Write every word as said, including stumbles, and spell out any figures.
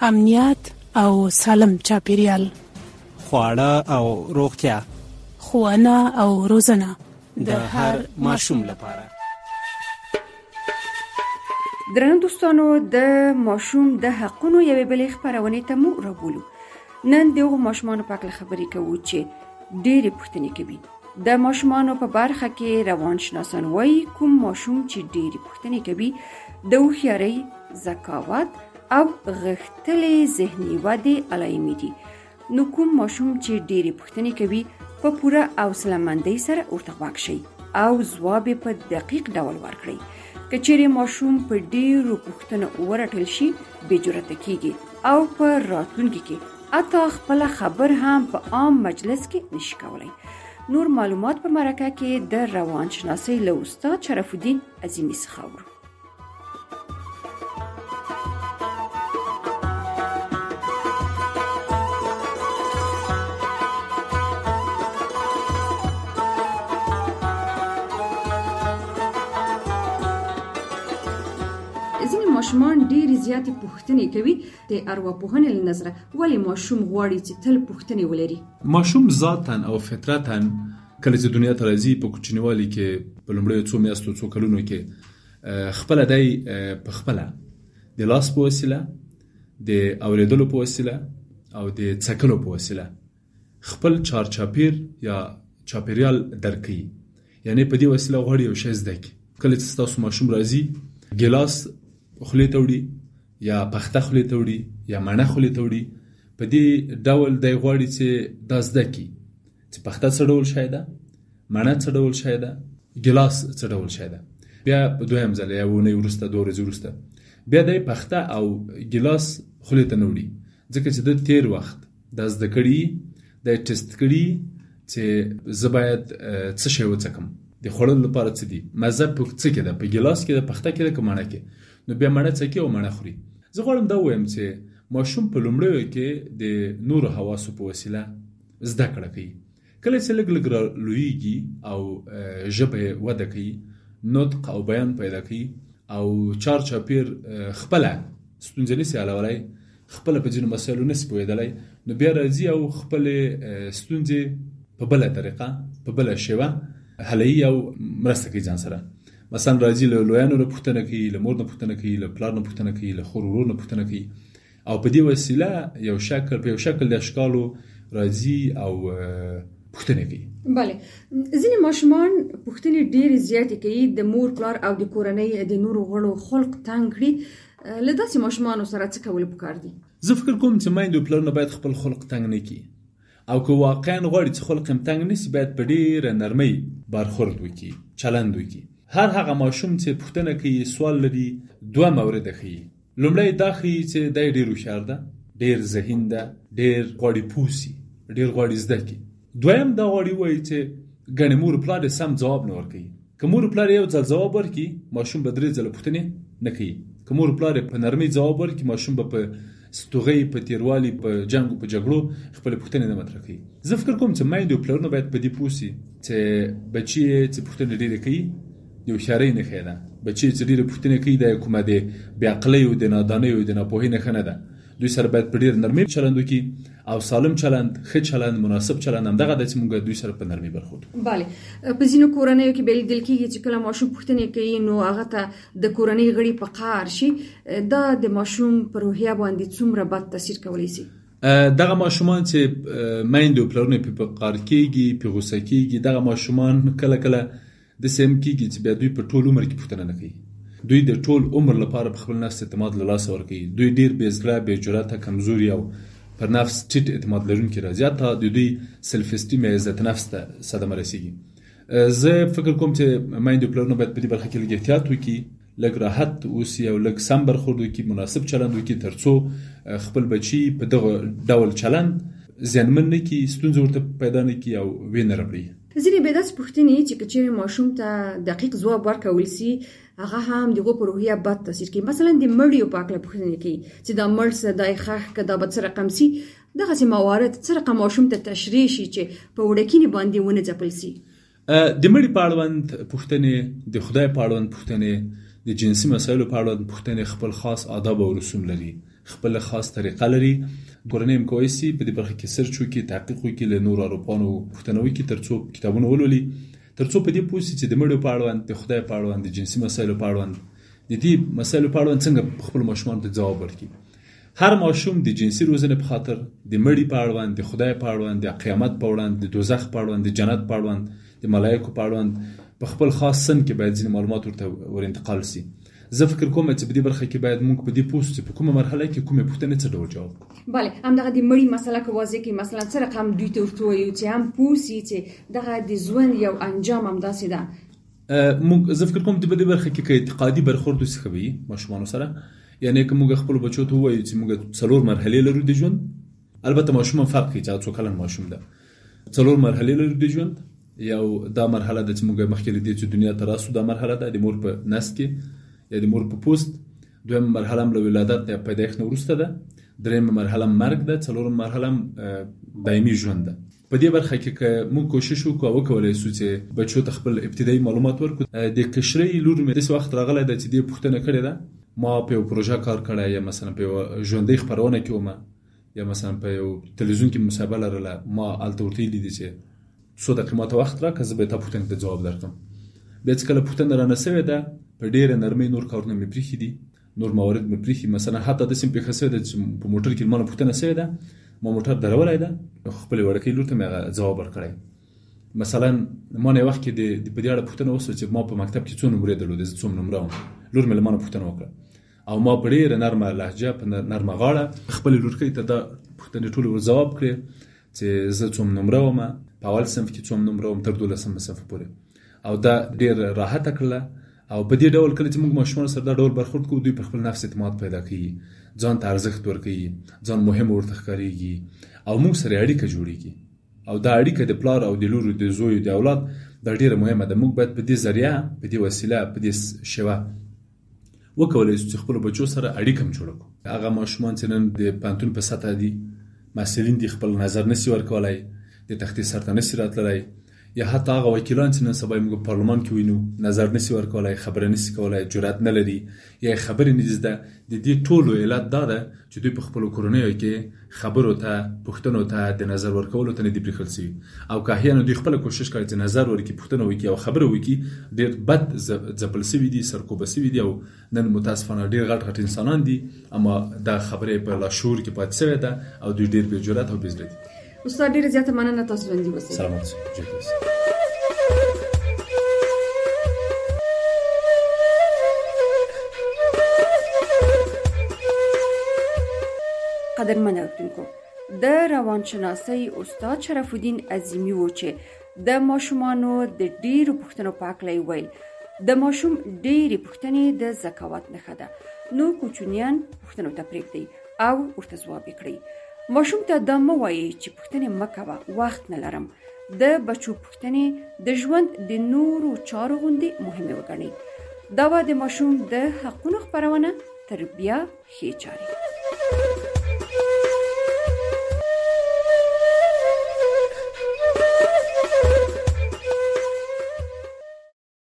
امنیت او سالم چاپیریال، خواړه او روغتیا، ښوونه او روزنه د هر ماشوم لپاره. درنو دوستانو، د ماشوم د حقونو یوې بلې خپرونې ته مو رابولو. نن د هغو ماشومانو په اړه خبرې کوو چې ډېرې پوښتنې کوي. د ماشومانو په برخه کې روانشناسان وایي کوم ماشوم چې ډېرې پوښتنې کوي د هوښیارۍ، ذکاوت او غښتلې ذهني ودې علایمې دي. نو کوم ماشوم چې ډېرې پوښتنې کوي په پوره حوصله‌مندۍ سره ورته غوږ شئ او ځواب یې په دقیق ډول ورکړئ. که چیرې ماشوم په ډېرو پوښتنو ورټل شي، بې جرأته کېږي او په راتلونکي کې حتی خپله خبر هم په عام مجلس کې نشي کولی. نور معلومات په مرکه کې د روانشناسۍ له استاد شرف الدین عظیمي څخه اورو. ماشومان ډېرې زیاتې پوښتنې کوي. د ارواپوهنې له نظره ولې ماشوم غواړي چې تل پوښتنې ولري؟ ماشوم ذاتاً او فطرتاً کله چې دنیا ته راځي په کوچنیوالي کې په لومړیو څو میاشتو څو کلونو کې خپله دی په خپله د لاس په وسیله، د اورېدلو په وسیله او د څکلو په وسیله خپل چارچاپیر یا چاپیریال درک کوي. یعنې په دې وسیله غواړي یو شی زده کړي. کله چې ستاسو ماشوم راځي ګیلاس خولې ته وړي یا پخته خولې ته وړي یا مڼه خولې ته وړي، په دې ډول دی غواړي چې دا زده کړي چې پخته څه ډول شی ده، مڼه څه ډول شی ده، ګیلاس څه ډول شی ده. بیا په دویم ځل یا اونۍ وروسته دوه ورځې وروسته بیا دی پخته او ګیلاس خولې ته نه وړي، ځکه چې د تیر وخت دا زده کړي، دا ټیسټ کړي چې زه باید څه شی وڅکم، د خوړلو لپاره څه دي، مزه په څه کې ده، په ګیلاس کې ده، پخته کې ده که مڼه کې. نو بیا مڼه څکي او مڼه خوري. زه غواړم دا ووایم چې ماشوم په لومړیو کې د نورو حواسو په وسیله زده کړه کوي. کله چې لږ لږ رالویږي او ژبه یې وده کوي، نطق او بیان پیدا کوي او چارچاپیر خپله ستونزې نسي حلولی، خپله په ځینو مسایلو نسي پوهېدلی، نو بیا راځي او خپلې ستونزې په بله طریقه په بله شیوه حلوي او مرسته کوي ځان سره. مثلا راځي له لویانو نه پوښتنه کوي، له مور نه پوښتنه کوي، له پلار نه پوښتنه کوي، له خور ورور نه پوښتنه کوي او په دې وسیله یو شکل په یو شکل د اشکالو راځي او پوښتنه کوي. بله، ځینې ماشومان پوښتنې ډېرې زیاتې کوي، د مور پلار او د کورنۍ د نورو غړو خلق تنګ کړي. له داسې ماشومانو سره څه کول پکار دي؟ زه فکر کوم چې میندې او پلارونه باید خپل خلق تنګ نه کړي، او که واقعا غواړي چې خلق هم تنګ نشي باید په ډېره نرمۍ برخورد وکړي، چلند وکړي. هر هغه ماشوم چې پوښتنه کوي، سوال لري، دوه مورد ښیي. لومړی دا ښیي چې دی ډېر هوښیار ده، ډېر ذهین ده، ډېر غواړي پوه سي، ډېر غواړي زده کړي. دویم دا غواړي ووایي چې ګڼې مور پلار یې سم ځواب نه ورکوي. که مور پلار یو ځل ځواب ورکړي، ماشوم به درې ځله پوښتنې نه کوي. که مور پلار په نرمۍ ځواب ورکړي، ماشوم به په ستوغۍ، په تیروالي، په جنګ، په جګړو خپلې پوښتنې نه مطرح کوي. زه فکر کوم چې میندې او پلارونه باید په دې پوه سي چې بچي یې چې پوښتنې ډېرې کوي د هوښیارۍ نښه ده. بچي چې ډېرې پوښتنې کوي دا کومه د بېعقلۍ او د نادانۍ او د ناپوهۍ نښه نه ده. دوی سره باید په ډېر نرمۍ چلند وکړي او سالم چلند، ښه چلند، مناسب چلند همدغه ده چې موږ دوی سره په نرمۍ برخورد وکړو. بله، په ځینو کورنیو کې به لیدل کېږي چې کله ماشوم پوښتنې کوي نو هغه ته د کورنۍ غړي په قهر شي. دا د ماشوم په روحیه باندې څومره بد تاثیر کولی شي؟ دغه ماشومان چې میندې او پلارونه پرې په قهر کېږي، پرې غوسه کېږي، دغه ماشومان کله کله د سیم کېږي چې بیا دوی په ټول عمر کې پوښتنه نه کوي. دوی د ټول عمر لپاره په خپل نفس اعتماد له لاسه ورکوي. دوی ډېر بې زړه، بې جرأته، کمزوري او پر نفس ټیټ اعتماد لرونکي راځي. حتی د دوی سلف استیم یا عزت نفس ته صدمه رسېږي. زه فکر کوم چې میندې او پلارونه باید په دې برخه کې لږ احتیاط وکړي، لږ راحت اوسي او لږ سم برخورد وکړي، مناسب چلند وکړي، تر څو خپل بچي په دغه ډول چلند زیانمن نه کړي، ستونزې ورته پیدا نه کړي او ویې نه راوړي. ځینې بیا داسې پوښتنې چې که چېرې ماشوم ته دقیق ځواب ورکول سي، هغه هم د هغو په روحیه بد تاثیر کوي. مثلا د مړیو په هکله پوښتنې کوي چې دا مړ څه، دا یې ښخ که دا به څه رقم سي. دغسې موارد څه رقم ماشوم ته تشریح شي چې په وړکینې باندې ونه ځپل سي؟ د مړي په اړوند پوښتنې، د خدای په اړوند پوښتنې، د جنسي مسایلو په اړوند پوښتنې خپل خاص آداب او رسوم لري. خپل خاص طریقه لري. کورنۍ هم کولی شي په دې برخه کې سرچ وکړي، تحقیق وکړي، له نورو اروپانو پوښتنه وکړي تر څو کتابونه ولولي، تر څو په دې پوه شي چې د مړو په اړوند، د خدای په اړوند، د جنسي مسایلو په اړوند، د دې مسایلو په اړوند څنګه خپل ماشومانو ته ځواب ورکړي. هر ماشوم د جنسي روزنې په خاطر د مړي په اړوند، د خدای په اړوند، د قیامت په اړوند، د دوزخ په اړوند، د جنت په اړوند، د ملایکو په اړوند په خپل خاص سن کې باید ځینې معلومات ورته ور انتقال شي. زه فکر کوم چې په دې برخه کې باید موږ په دې پوه شو چې په کومه مرحله کې کومې پوښتنې څه ډول جواب کړو. بله، همدغه د مړي مسله که واضح کړي، مثلا څه رقم دوی ته ورته ووایو چې هم پوه شي چې دغه د ژوند یو انجام همداسې ده. موږ زه فکر کوم چې په دې برخه کې که اعتقادي برخورد وشي وي ماشومانو سره، یعنی که موږ خپل بچو ته ووایو چې موږ څلور مرحلې لرو د ژوند، البته ماشوم هم فرق کوي چې څو کلن ماشوم ده، څلور مرحلې لرو د ژوند. یو دا مرحله ده چې موږ مخکې له دې چې دنیا ته راسو، دا مرحله ده د مور په نس کې یا د مور په پوست. دویم مرحله هم له ولادت یا پیدایښت نه وروسته ده. درېیمه مرحله مرګ ده. څلورمه مرحله دایمي ژوند ده. په دې برخه کې که موږ کوشش وکړو او وکولای شو چې بچو ته خپل ابتدایي معلومات ورکړو. د کشرۍ لور مې داسې وخت راغلی ده چې دې پوښتنه کړې ده، ما په یو پروژه کار کړی، یا مثلا په یو ژوندۍ خپرونه کې وم، یا مثلا په یو تلویزیون کې مصاحبه لرله، ما هلته ورته ویلي دي چې څو دقیقې ما ته وخت راکړه، زه به تا پوښتنې ته ځواب درکړم. بیا چې کله پوښتنه رانه سوې ده، په ډېره نرمۍ نور کارونه مې پرېښي دي، نور موارد مې پرېښي. مثلا حتی داسې مې پېښه سوې ده چې په موټر کې ما نه پوښتنه سوې ده، ما موټر درولی ده، خپلې وړکۍ لور ته مې هغه ځواب ورکړی. مثلا ما نه یو وخت کې د په دې اړه پوښتنه وشوه چې ما په مکتب کې څو نمرې درلودې، زه څوم نمره وم. لور مې له ما نه پوښتنه وکړه او ما په ډېره نرمه لهجه، په نرمه غاړه خپلې لورکۍ ته دا پوښتنې ټولې ور ځواب کړې چې زه څوم نمره وم، په اول صنف کې څوم نمره وم، تر دولسم صنف پورې. او دا ډېر راحته کړله. او په دې ډول کله چې موږ ماشومان سره دا ډول برخورد کوو، دوی په خپل نفس اعتماد پیدا کوي، ځان ته ارزښت ورکوي، ځان مهم ورته ښکارېږي، او موږ سره اړیکه جوړېږي. او دا اړیکه د پلار او د لور، د زوی، د اولاد، دا ډېره مهمه ده. موږ باید په دې ذریعه، په دې وسیله، په دې شیوه وکولای شو چې خپلو بچو سره اړیکه هم جوړه کړو. هغه ماشومان چې نن د پوهنتون په سطحه دي، محصلین دي، خپل نظر نشي ورکولی، د تختې سر ته نشي راتللی، یا حتی هغه وکیلان چې نن سبا موږ پارلمان کې وینو، نظر نشي ورکولی، خبره نشي کولی، جرأت نه لري، یا خبرې نه دي زده. د دې ټولو علت دا ده چې دوی په خپلو کورنیو کې خبرو ته، پوښتنو ته، د نظر ورکولو ته نه دي پرېښودل شوي. او که احیانا دوی خپله کوشش کړی چې نظر ورکړي، پوښتنه وکړي او خبره وکړي، ډېر بد ځپل شوي دي، سرکوبه شوي دي. او نن متاسفانه ډېر غټ غټ انسانان دي، اما دا خبرې په لاشعور کې پاتې شوې ده او دوی ډېر بې جرأت او بې زړه دي. استاد ډېره زیاته مننه، تاسو ژوندي اوسئ. سلامت اوسئ. قدرمن اوریدونکو، د روانشناسۍ استاد شرف الدین عظیمی و چې د ماشومانو د ډېرو پوښتنو په هکله یې ویل. د ماشوم ډېرې پوښتنې د ذکاوت نښه ده، نو کوچنیان پوښتنو ته پرېږدئ او ورته ځواب یې کړئ. ماشوم ته دا مه وایئ چې پوښتنې مه کوه، وخت نه لرم. د بچو پوښتنې د ژوند د نورو چارو غوندې مهمې وګڼئ. دا وه د ماشوم د حقونو خپرونه، تربیه ښې چارې.